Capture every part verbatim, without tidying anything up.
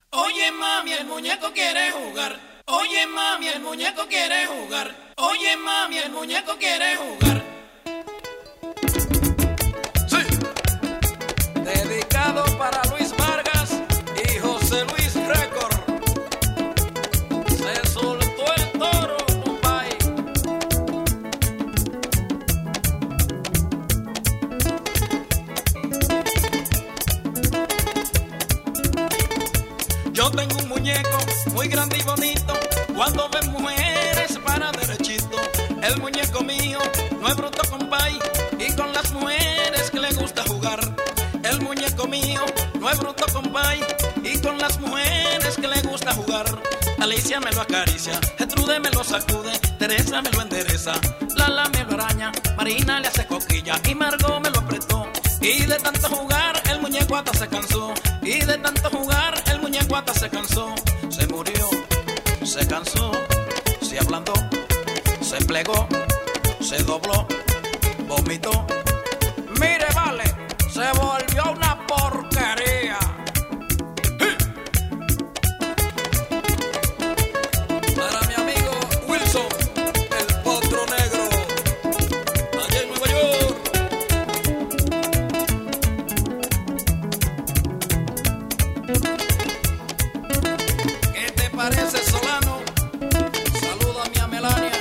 Oye mami, el muñeco quiere jugar. Oye mami, el muñeco quiere jugar. Oye mami, el muñeco quiere jugar. Sí. Dedicado para Luis Vargas y José Luis Record. Se soltó el toro, compay. Yo tengo un muñeco muy grande y bonito. Cuando ve mujeres para derechito. El muñeco mío no es bruto, compay, y con las mujeres que le gusta jugar. El muñeco mío no es bruto, compay, y con las mujeres que le gusta jugar. Alicia me lo acaricia, Gertrude me lo sacude, Teresa me lo endereza, Lala me lo araña, Marina le hace coquilla y Margot me lo apretó. Y de tanto jugar el muñeco hasta se cansó. Y de tanto jugar el muñeco hasta se cansó. Se murió, se cansó, se ablandó, se plegó, se dobló, vomitó. Mire, vale, se volvió una porquería. Para mi amigo Wilson, el potro negro, allá en Nueva York. ¿Qué te parece, Solano? Saluda a mi Melania.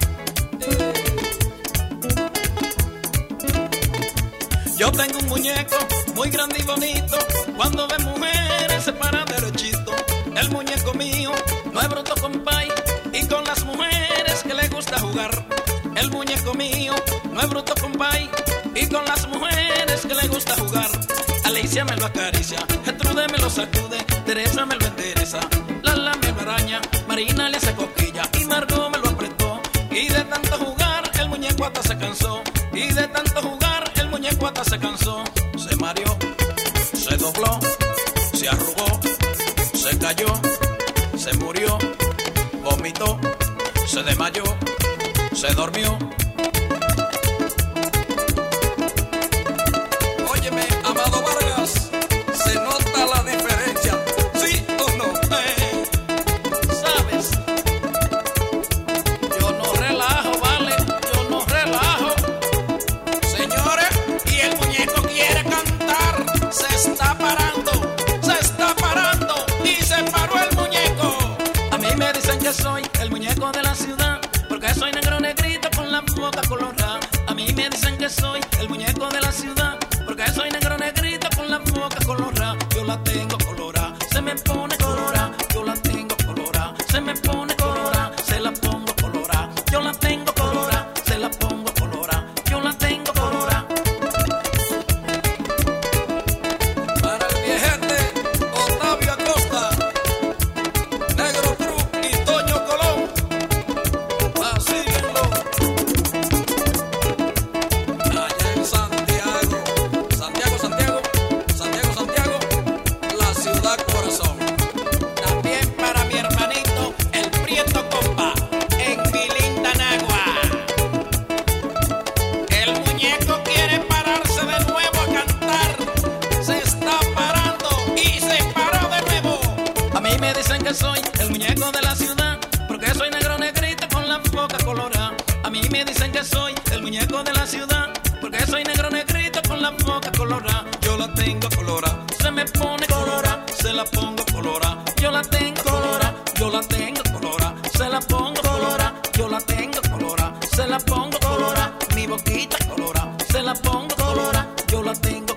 Yo tengo un muñeco muy grande y bonito. Cuando ve mujeres se para derechito. El muñeco mío no es bruto, compay, y con las mujeres que le gusta jugar. El muñeco mío no es bruto, compay, y con las mujeres que le gusta jugar. Alicia me lo acaricia, Gertrude me lo sacude, Teresa me lo endereza, Lala me lo araña, Marina le hace coquilla y Margot me lo apretó. Y de tanto jugar el muñeco hasta se cansó. Y de tanto jugar el muñeco hasta se cansó. Se mareó, se dobló, se arrugó, se cayó, se murió, vomitó, se desmayó, se durmió. Óyeme, Amado Vargas, se nota la diferencia, ¿sí o no? Eh, ¿Sabes? Yo no relajo, vale, yo no relajo. Señores, y el muñeco quiere cantar. Se está parando, se está parando y se paró el muñeco. A mí me dicen que soy el muñeco de la ciudad, porque soy negro negrito con la boca colorada. A mí me dicen que soy el muñeco de la ciudad, porque soy negro negrito con la boca colorada. Yo la tengo colorada, se me pone colorada. Yo la tengo colorada, se me pone colorada. Se la pongo colorada, yo la tengo colorada. Se la pongo colorada, yo la tengo colorada. Para el viejete Octavio Acosta, Negro Cruz y Toño Colón, vacílenlo. Allá en Santiago, Santiago, Santiago, Santiago, Santiago, la ciudad corazón. También para mi hermanito, el Prieto Compa, en mi linda Nagua. El muñeco quiere pararse de nuevo a cantar. Se está parando y se paró de nuevo. A mí me dicen que soy el muñeco de la ciudad, porque soy negro negrito con la boca colorada. A mí me dicen que soy el muñeco de la ciudad, porque soy negro negrito con la boca colorada. Yo la tengo colorada, se me pone colorada, se la pongo colorada. Yo la tengo colorada, yo la tengo colorada, se la pongo colorada. Yo la tengo colorada, se la pongo colorada. Mi boquita colorada, se la pongo colorada. Yo la tengo